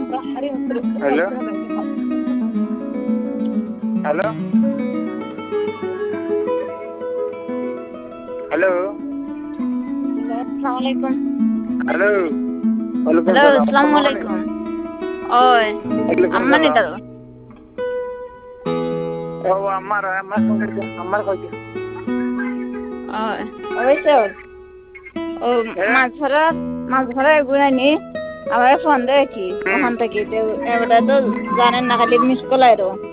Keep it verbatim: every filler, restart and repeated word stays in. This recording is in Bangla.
হ্যালো হ্যালো হ্যালো আসসালামু আলাইকুম। হ্যালো ওয়ালাইকুম হ্যালো সালাম আসসালামু আলাইকুম। ওই ওয়ালাইকুম আম্মা সালাম নিতা ও আমার আমার সঙ্গে আমার কইছে ওই অবশ্য ও মাছ ধরা মাছ ধরা এগুলানি আবার ফোন দেয় কি ওখান থেকে এবারে তো জানেন না খালি মিস কল আইরো